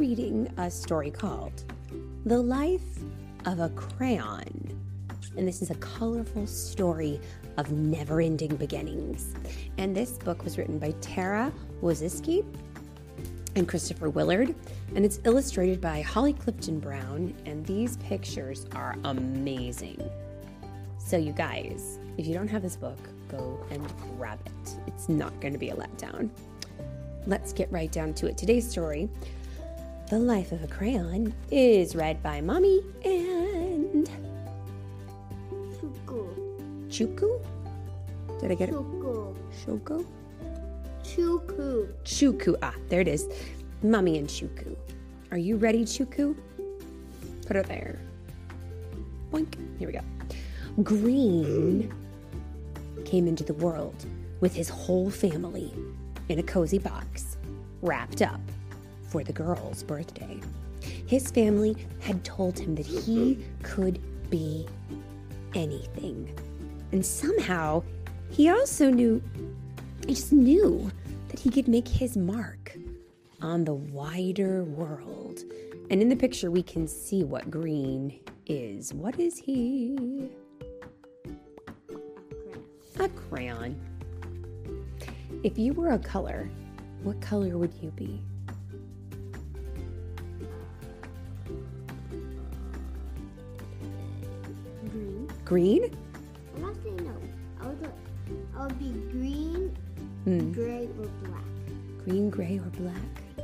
reading a story called The Life of a Crayon. And this is a colorful story of never-ending beginnings. And this book was written by Tara Wojcicki and Christopher Willard, and it's illustrated by Holly Clifton Brown, and these pictures are amazing. So you guys, if you don't have this book, go and grab it. It's not going to be a letdown. Let's get right down to it. Today's story, The Life of a Crayon, is read by Mommy and Chuku? Did I get it? Shoko? Chuku. Ah, there it is. Mommy and Chuku. Are you ready, Chuku? Put it there. Boink. Here we go. Green came into the world with his whole family in a cozy box, wrapped up for the girl's birthday. His family had told him that he could be anything. And somehow, he just knew that he could make his mark on the wider world. And in the picture, we can see what green is. What is he? A crayon. If you were a color, what color would you be? Green? I'm not saying no. I would be green, gray, or black. Green, gray, or black?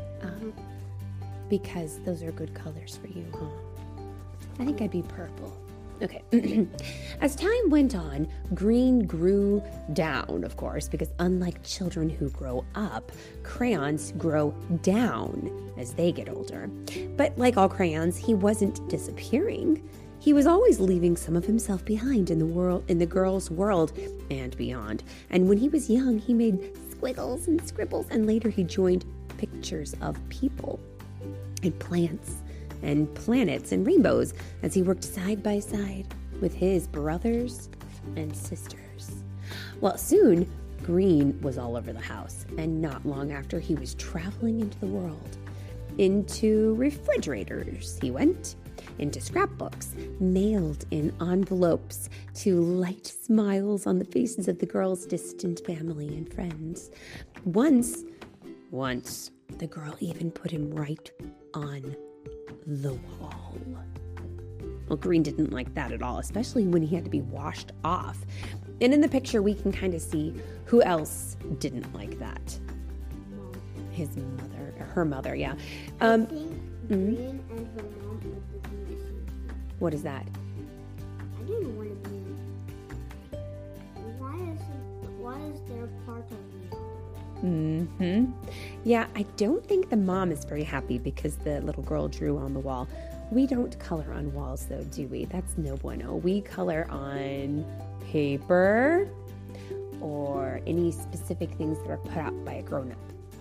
Because those are good colors for you, huh? I think I'd be purple. Okay. As time went on, green grew down, of course, because unlike children who grow up, crayons grow down as they get older. But like all crayons, he wasn't disappearing. He was always leaving some of himself behind in the girl's world and beyond. And when he was young, he made squiggles and scribbles, and later he joined pictures of people and plants and planets and rainbows as he worked side by side with his brothers and sisters. Well, soon, green was all over the house, and not long after, he was traveling into the world. Into refrigerators he went, into scrapbooks, mailed in envelopes to light smiles on the faces of the girl's distant family and friends. Once, the girl even put him right on the wall. Well, Green didn't like that at all, especially when he had to be washed off. And in the picture, we can kind of see who else didn't like that. His mother, or her mother, yeah. I think Green and her mom had to do the same thing. What is that? I didn't want to be. Why is there part of me? Yeah, I don't think the mom is very happy because the little girl drew on the wall. We don't color on walls, though, do we? That's no bueno. We color on paper or any specific things that are put out by a grown-up.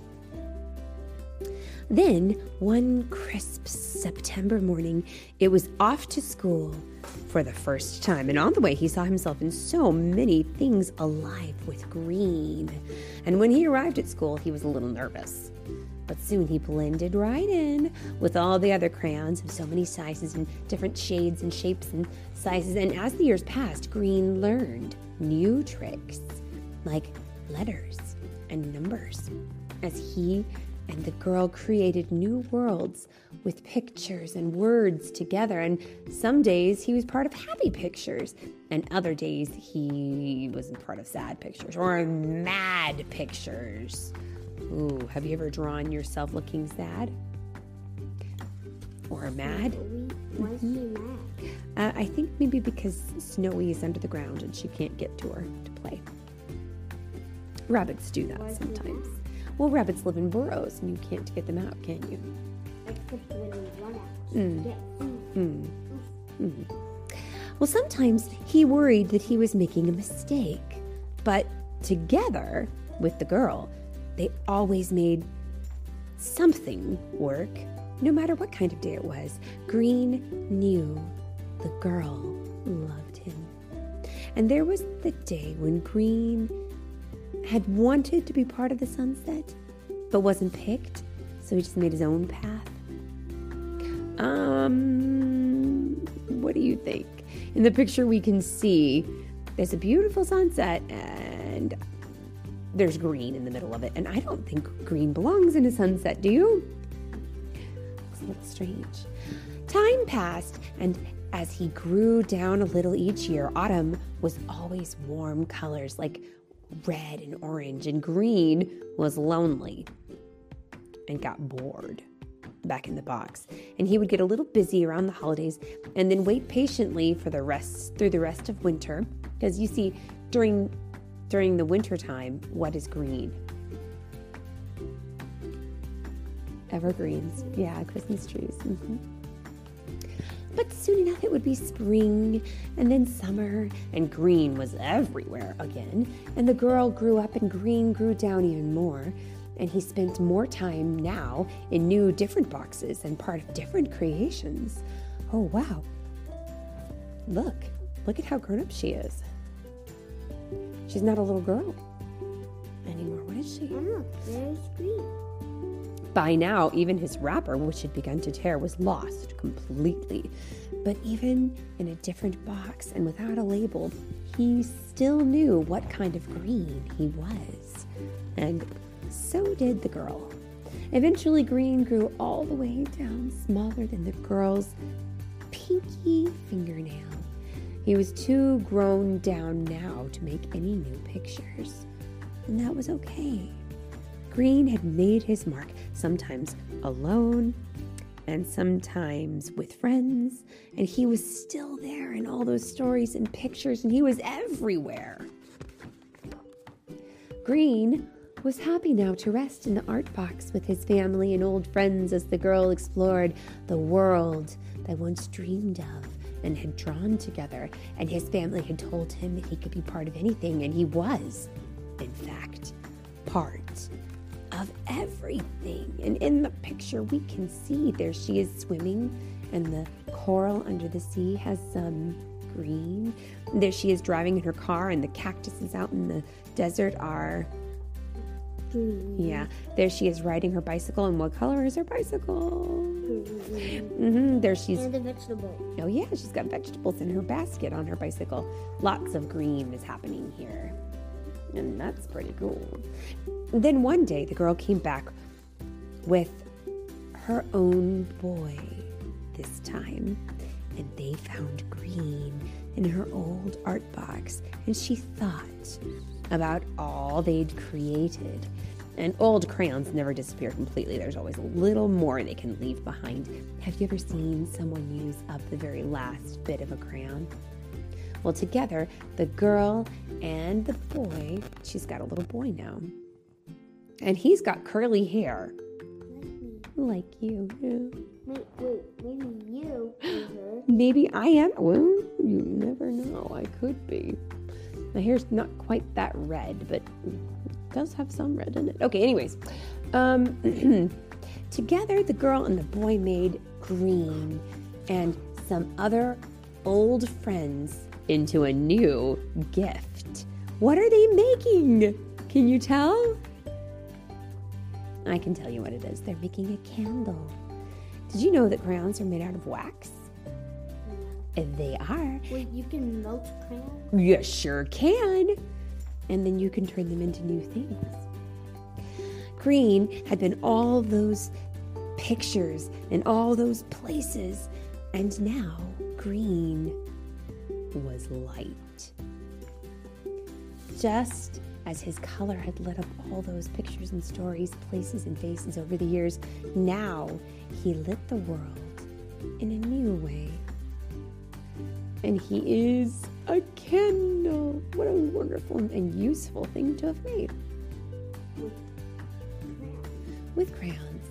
Then, one crisp September morning, it was off to school for the first time. And on the way, he saw himself in so many things alive with green. And when he arrived at school, he was a little nervous. But soon he blended right in with all the other crayons of so many sizes and different shades and shapes and sizes. And as the years passed, Green learned new tricks like letters and numbers as he and the girl created new worlds with pictures and words together. And some days he was part of happy pictures, and other days he was part of sad pictures or mad pictures. Ooh, have you ever drawn yourself looking sad or mad? Why is she mad? I think maybe because Snowy is under the ground and she can't get to her to play. Rabbits do that sometimes. Well, rabbits live in burrows, and you can't get them out, can you? Except when we run out. Get food. Well, sometimes he worried that he was making a mistake. But together with the girl, they always made something work, no matter what kind of day it was. Green knew the girl loved him. And there was the day when Green had wanted to be part of the sunset, but wasn't picked, so he just made his own path What do you think? In the picture we can see there's a beautiful sunset and there's green in the middle of it. And I don't think green belongs in a sunset, do you? Looks a little strange. Time passed, and as he grew down a little each year, autumn was always warm colors like red and orange, and green was lonely and got bored back in the box. And he would get a little busy around the holidays and then wait patiently for through the rest of winter. Because you see, during the winter time, what is green? Evergreens. Yeah, Christmas trees. Mm-hmm. But soon enough it would be spring and then summer, and green was everywhere again. And the girl grew up and green grew down even more. And he spent more time now in new different boxes and part of different creations. Oh, wow. Look at how grown up she is. She's not a little girl anymore. What is she? Look, there's green. By now, even his wrapper, which had begun to tear, was lost completely. But even in a different box and without a label, he still knew what kind of green he was. And so did the girl. Eventually, green grew all the way down, smaller than the girl's pinky fingernail. He was too grown down now to make any new pictures, and that was okay. Green had made his mark, sometimes alone and sometimes with friends, and he was still there in all those stories and pictures, and he was everywhere. Green was happy now to rest in the art box with his family and old friends as the girl explored the world they once dreamed of and had drawn together, and his family had told him that he could be part of anything, and he was, in fact, part of everything. And in the picture we can see there she is swimming, and the coral under the sea has some green. And there she is driving in her car, and the cactuses out in the desert are green. Yeah, there she is riding her bicycle, and what color is her bicycle? Mm-hmm. There she's. And the vegetable. Oh yeah, she's got vegetables in her basket on her bicycle. Lots of green is happening here, and that's pretty cool. Then one day the girl came back with her own boy this time, and they found green in her old art box, and she thought about all they'd created. And old crayons never disappear completely. There's always a little more they can leave behind. Have you ever seen someone use up the very last bit of a crayon? Well, together, the girl and the boy, she's got a little boy now, and he's got curly hair. Like you. Yeah. Wait, maybe you is her. Maybe I am. Well, you never know. I could be. My hair's not quite that red, but does have some red in it. Okay, anyways. Together, the girl and the boy made green and some other old friends into a new gift. What are they making? Can you tell? I can tell you what it is. They're making a candle. Did you know that crayons are made out of wax? They are. Wait, you can melt crayons? You sure can. And then you can turn them into new things. Green had been all those pictures and all those places, and now green was light. Just as his color had lit up all those pictures and stories, places and faces over the years, now he lit the world in a new way. And he is a candle. What a wonderful and useful thing to have made. With crayons.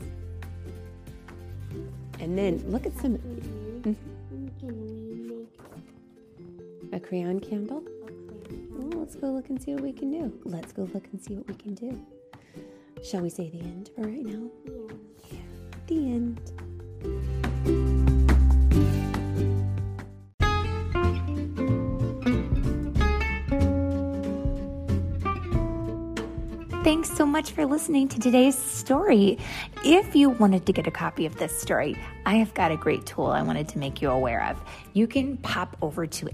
And then look at some. Can we make A crayon candle? Well, let's go look and see what we can do. Let's go look and see what we can do. Shall we say the end for right now? Yeah. The end. thanks so much for listening to today's story. If you wanted to get a copy of this story, I have got a great tool I wanted to make you aware of. You can pop over to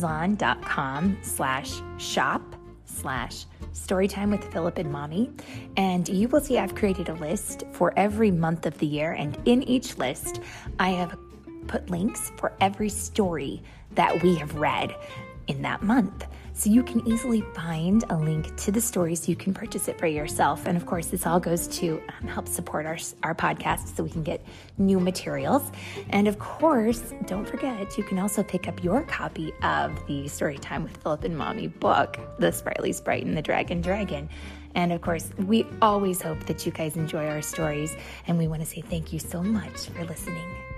amazon.com/shop/Storytime with Philip and Mommy, and you will see I've created a list for every month of the year, and in each list, I have put links for every story that we have read in that month. So you can easily find a link to the story so you can purchase it for yourself. And of course, this all goes to help support our podcast so we can get new materials. And of course, don't forget, you can also pick up your copy of the Storytime with Philip and Mommy book, The Sprightly Sprite and the Dragon Dragon. And of course, we always hope that you guys enjoy our stories. And we want to say thank you so much for listening.